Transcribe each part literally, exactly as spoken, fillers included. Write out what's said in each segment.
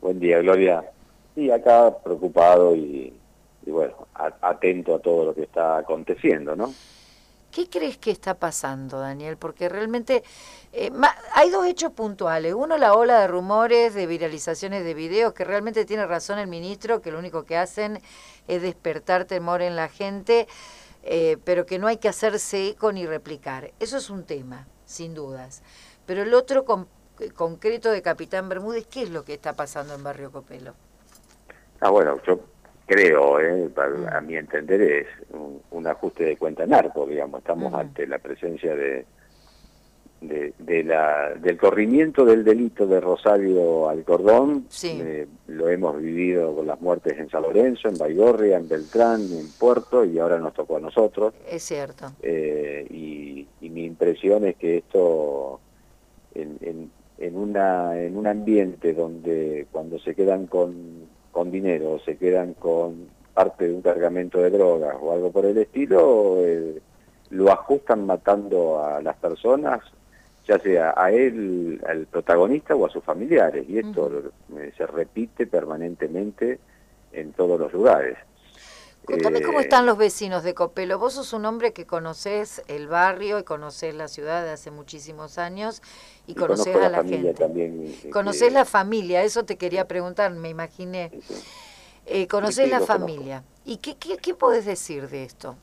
Buen día, Gloria. Sí, acá preocupado y, y bueno, a- atento a todo lo que está aconteciendo, ¿no? ¿Qué crees que está pasando, Daniel? Porque realmente eh, ma- hay dos hechos puntuales. Uno, la ola de rumores, de viralizaciones de videos, que realmente tiene razón el ministro, que lo único que hacen es despertar temor en la gente, eh, pero que no hay que hacerse eco ni replicar. Eso es un tema, sin dudas. Pero el otro con- concreto de Capitán Bermúdez, ¿qué es lo que está pasando en Barrio Copelo? Ah, bueno, yo creo, eh, pa- a Mm, mi entender, es un, un ajuste de cuenta narco, digamos. Estamos ujú. ante la presencia de, de, de la, del corrimiento del delito de Rosario al Cordón. Sí, Eh, lo hemos vivido con las muertes en San Lorenzo, en Baigorria, en Beltrán, en Puerto, y ahora nos tocó a nosotros. es cierto. Eh, y, y mi impresión es que esto en, en, en, una, en un ambiente donde cuando se quedan con, con dinero o se quedan con parte de un cargamento de drogas o algo por el estilo, eh, lo ajustan matando a las personas, ya sea a él, al protagonista o a sus familiares, y esto Ujú. eh, se repite permanentemente en todos los lugares. Contame cómo Eh, están los vecinos de Copelo. Vos sos un hombre que conocés el barrio y conocés la ciudad de hace muchísimos años y y conozco conocés a la la familia gente. también, eh, Conocés que la familia, eso te quería sí, preguntar, me imaginé. sí, sí, Eh, sí, conocés sí, la los conozco. familia. ¿Y qué, qué, qué podés decir de esto?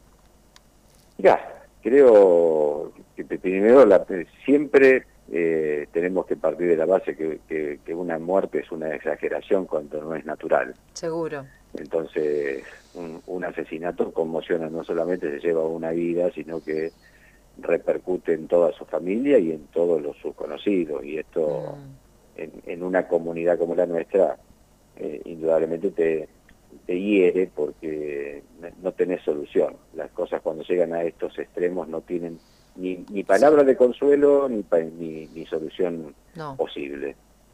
Ya, creo que primero la, siempre eh, tenemos que partir de la base que, que, que una muerte es una exageración cuando no es natural. Seguro. Entonces, un, un asesinato conmociona, no solamente se lleva una vida, sino que repercute en toda su familia y en todos los sus conocidos. Y esto, Mm, en, en una comunidad como la nuestra, eh, indudablemente te, te hiere porque no tenés solución. Las cosas cuando llegan a estos extremos no tienen ni, ni sí, palabra de consuelo ni, pa- ni, ni solución no. posible.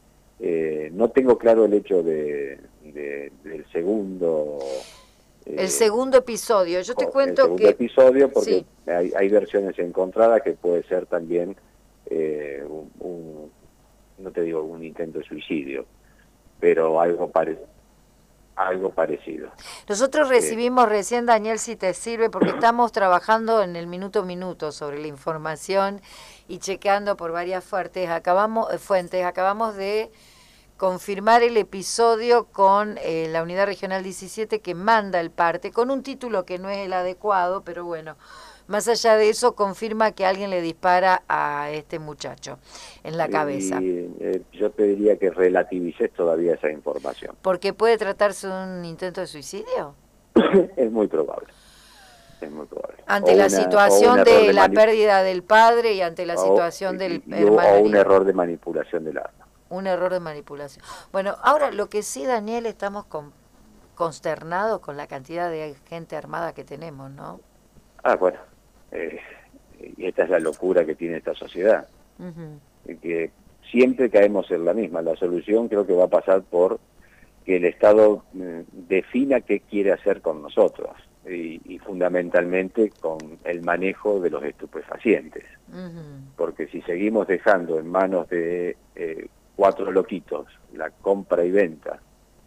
Eh, no tengo claro el hecho de, de- del segundo El eh, segundo episodio, yo te jo- el cuento segundo que, episodio porque sí, hay, hay versiones encontradas que puede ser también eh, un, un- no te digo un intento de suicidio, pero algo pare- algo parecido. nosotros Eh, recibimos recién, Daniel, si te sirve, porque estamos trabajando en el minuto a minuto sobre la información y chequeando por varias fuentes. Acabamos, eh, fuentes, acabamos de confirmar el episodio con eh, la Unidad Regional diecisiete que manda el parte, con un título que no es el adecuado, pero bueno, más allá de eso confirma que alguien le dispara a este muchacho en la cabeza, y eh, yo te diría que relativices todavía esa información. porque puede tratarse de un intento de suicidio. Es muy probable, es muy probable. O Ante la una o un situación error de de la mani pérdida del padre y ante la o, situación del y- y- hermano o un herido. error de manipulación del arma. Un error de manipulación. Bueno, ahora lo que sí, Daniel, estamos con, consternados con la cantidad de gente armada que tenemos, ¿no? Ah, bueno, eh, y esta es la locura que tiene esta sociedad, Ujú. que siempre caemos en la misma. La solución creo que va a pasar por que el Estado eh, defina qué quiere hacer con nosotros y, y fundamentalmente con el manejo de los estupefacientes. Ujú. Porque si seguimos dejando en manos de eh, cuatro loquitos la compra y venta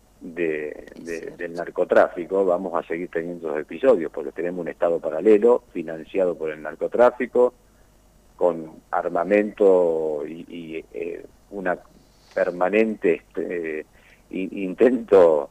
de, Es de, del cierto. vamos a seguir teniendo esos episodios, porque tenemos un Estado paralelo financiado por el narcotráfico, con armamento y, y eh, una permanente este, eh, intento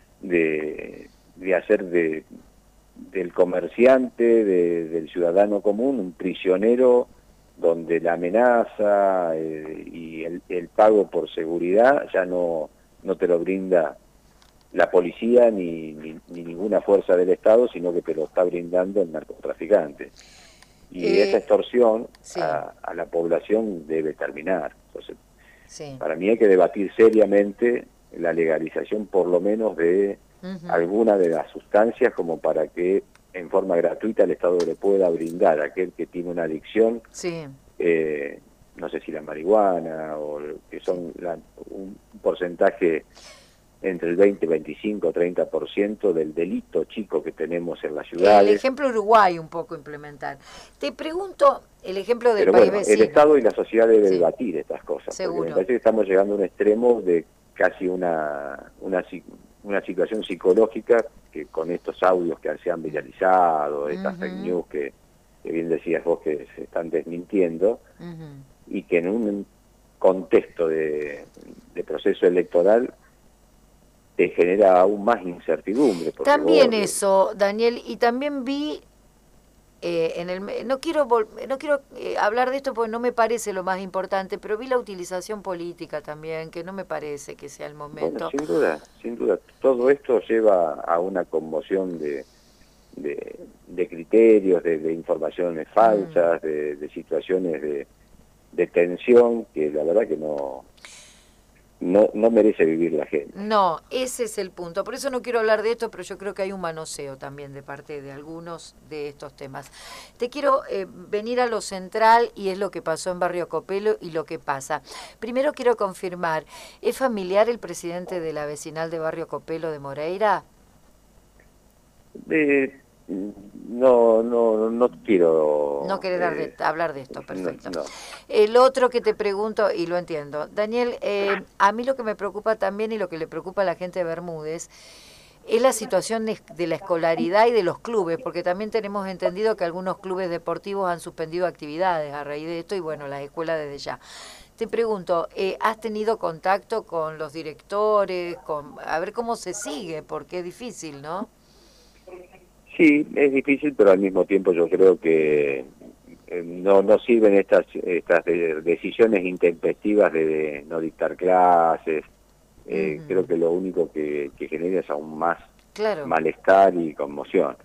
de, de hacer de, del comerciante, de, del ciudadano común, un prisionero donde la amenaza eh, y el, el pago por seguridad ya no, no te lo brinda la policía ni, ni, ni ninguna fuerza del Estado, sino que te lo está brindando el narcotraficante. Y esa Eh, extorsión sí, a, a la población debe terminar. Entonces, sí. para mí hay que debatir seriamente la legalización por lo menos de Ujú. alguna de las sustancias como para que en forma gratuita el Estado le pueda brindar a aquel que tiene una adicción, Sí, eh, no sé si la marihuana o que sí. son la, un porcentaje entre el veinte, veinticinco, treinta por ciento del delito chico que tenemos en las El ciudades. ejemplo Uruguay un poco implementar. Te pregunto el ejemplo del Pero país bueno, el vecino. Estado y la sociedad debe Sí, debatir estas cosas, porque me seguro. parece que estamos llegando a un extremo de casi una, una, una situación psicológica que con estos audios que se han viralizado, estas Uh-huh. fake news que, que bien decías vos que se están desmintiendo, uh-huh. y que en un contexto de, de proceso electoral te genera aún más incertidumbre. Porque también vos, eso, Daniel, y también vi eh, en el no quiero no quiero eh, hablar de esto porque no me parece lo más importante, pero vi la utilización política también, que no me parece que sea el momento. Bueno, sin duda, sin duda, todo esto lleva a una conmoción de, de, de criterios, de, de informaciones falsas, mm. de, de situaciones de, de tensión que la verdad que no No, no merece vivir la gente. No, ese es el punto. Por eso no quiero hablar de esto, pero yo creo que hay un manoseo también de parte de algunos de estos temas. Te quiero eh, venir a lo central, y es lo que pasó en Barrio Copelo y lo que pasa. Primero quiero confirmar, ¿es familiar el presidente de la vecinal de Barrio Copelo de Moreira? Eh, no, no, no quiero... No querés dar de, hablar de esto, perfecto. No, no. El otro que te pregunto, y lo entiendo, Daniel, eh, a mí lo que me preocupa también y lo que le preocupa a la gente de Bermúdez es la situación de, de la escolaridad y de los clubes, porque también tenemos entendido que algunos clubes deportivos han suspendido actividades a raíz de esto y bueno, las escuelas desde ya. Te pregunto, eh, ¿has tenido contacto con los directores? Con, a ver cómo se sigue, porque es difícil, ¿no? Sí, es difícil, pero al mismo tiempo yo creo que eh, no, no sirven estas, estas de, decisiones intempestivas de, de no dictar clases. Eh, uh-huh. Creo que lo único que, que genera es aún más claro. malestar y conmoción.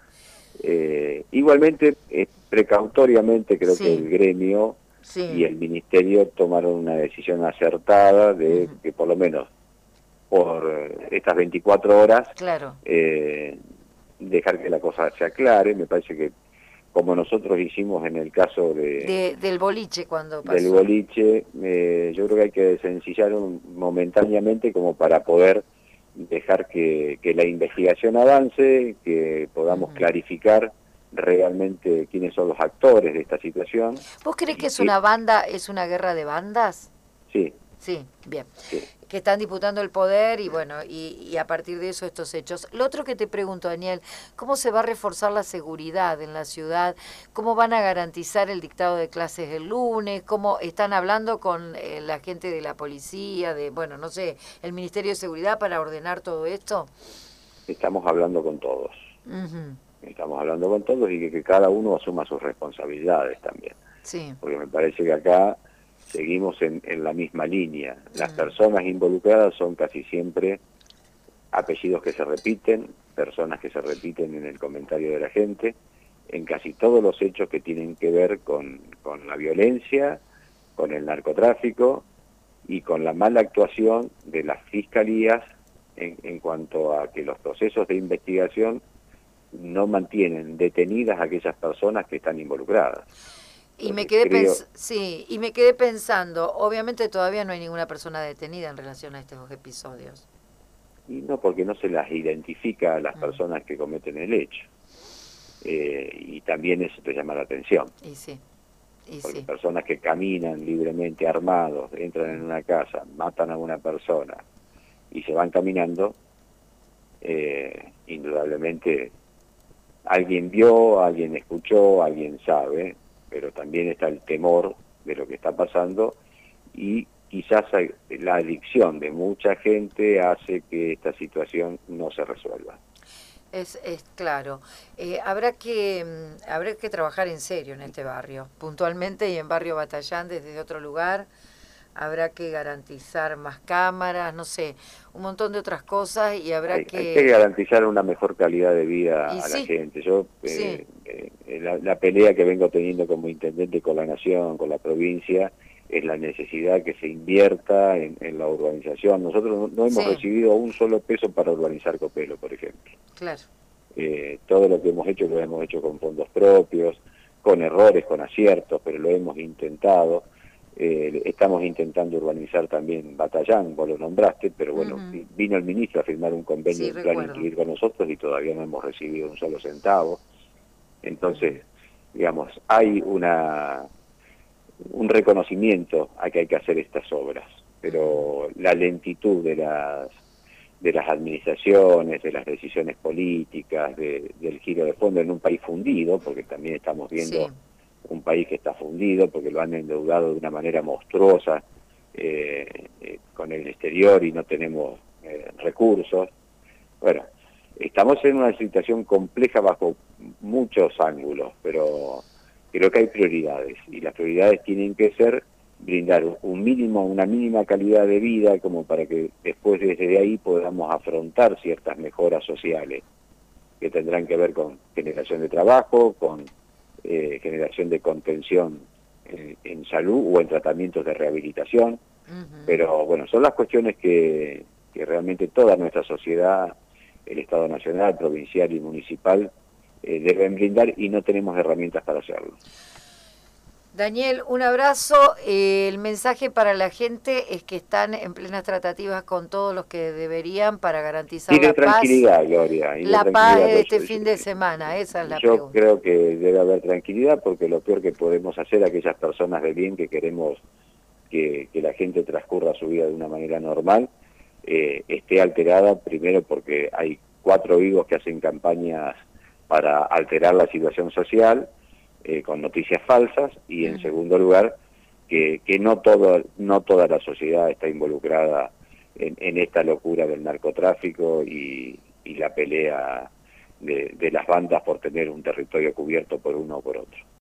Eh, igualmente, eh, precautoriamente creo sí. que el gremio sí. y el ministerio tomaron una decisión acertada de uh-huh. que por lo menos por estas veinticuatro horas claro. eh, dejar que la cosa se aclare. Me parece que como nosotros hicimos en el caso de, de del boliche cuando pasó. del boliche, eh, yo creo que hay que sencillar un, momentáneamente como para poder dejar que, que la investigación avance, que podamos uh-huh. clarificar realmente quiénes son los actores de esta situación. ¿Vos crees que es una banda, es una guerra de bandas? Sí. Sí, bien. Sí. Que están disputando el poder y bueno, y, y a partir de eso estos hechos. Lo otro que te pregunto, Daniel, ¿cómo se va a reforzar la seguridad en la ciudad? ¿Cómo van a garantizar el dictado de clases el lunes? ¿Cómo están hablando con eh, la gente de la policía, de, bueno, no sé, el Ministerio de Seguridad para ordenar todo esto? Estamos hablando con todos. Uh-huh. Estamos hablando con todos y que, que cada uno asuma sus responsabilidades también. Sí. Porque me parece que acá seguimos en, en la misma línea. Las personas involucradas son casi siempre apellidos que se repiten, personas que se repiten en el comentario de la gente, en casi todos los hechos que tienen que ver con, con la violencia, con el narcotráfico y con la mala actuación de las fiscalías en, en cuanto a que los procesos de investigación no mantienen detenidas a aquellas personas que están involucradas. Y me quedé creo... sí, y me quedé pensando, obviamente todavía no hay ninguna persona detenida en relación a estos episodios. Y no, porque no se las identifica a las mm. personas que cometen el hecho. Eh, y también eso te llama la atención. Y sí, y porque sí. personas que caminan libremente armados, entran en una casa, matan a una persona y se van caminando, eh, indudablemente alguien vio, alguien escuchó, alguien sabe, pero también está el temor de lo que está pasando y quizás la adicción de mucha gente hace que esta situación no se resuelva. Es, es claro. Eh, habrá que um, habrá que trabajar en serio en este barrio, puntualmente, y en Barrio Batallán desde otro lugar. Habrá que garantizar más cámaras, no sé, un montón de otras cosas y habrá hay, que... Hay que garantizar una mejor calidad de vida y a sí, la gente. Yo, eh, sí. eh, la, la pelea que vengo teniendo como intendente con la Nación, con la provincia, es la necesidad que se invierta en, en la urbanización. Nosotros no, no hemos sí. recibido un solo peso para urbanizar Copelo, por ejemplo. Claro. Eh, todo lo que hemos hecho lo hemos hecho con fondos propios, con errores, con aciertos, pero lo hemos intentado. Eh, estamos intentando urbanizar también Batallán, vos lo nombraste, pero bueno, uh-huh. vino el ministro a firmar un convenio, sí, un plan incluir con nosotros y todavía no hemos recibido un solo centavo. Entonces, uh-huh. digamos, hay una un reconocimiento a que hay que hacer estas obras. pero la lentitud de las de las administraciones, de las decisiones políticas, de, del giro de fondo en un país fundido, porque también estamos viendo Sí. un país que está fundido, porque lo han endeudado de una manera monstruosa eh, eh, con el exterior y no tenemos eh, recursos. Bueno, estamos en una situación compleja bajo muchos ángulos, pero creo que hay prioridades, y las prioridades tienen que ser brindar un mínimo, una mínima calidad de vida, como para que después desde ahí podamos afrontar ciertas mejoras sociales que tendrán que ver con generación de trabajo, con eh, generación de contención en, en salud o en tratamientos de rehabilitación. Ujú. Pero bueno, son las cuestiones que, que realmente toda nuestra sociedad, el Estado nacional, provincial y municipal, eh, deben brindar, y no tenemos herramientas para hacerlo. Daniel, un abrazo. Eh, el mensaje para la gente es que están en plenas tratativas con todos los que deberían para garantizar Y de la paz. tranquilidad, Gloria, y de La paz tranquilidad. de Pues, este fin de semana, esa es la yo pregunta. creo que debe haber tranquilidad, porque lo peor que podemos hacer, aquellas personas de bien que queremos que, que la gente transcurra su vida de una manera normal, eh, esté alterada, primero porque hay cuatro vivos que hacen campañas para alterar la situación social, eh, con noticias falsas, y en Uh-huh. segundo lugar, que, que no, todo, no toda la sociedad está involucrada en, en esta locura del narcotráfico y, y la pelea de, de las bandas por tener un territorio cubierto por uno o por otro.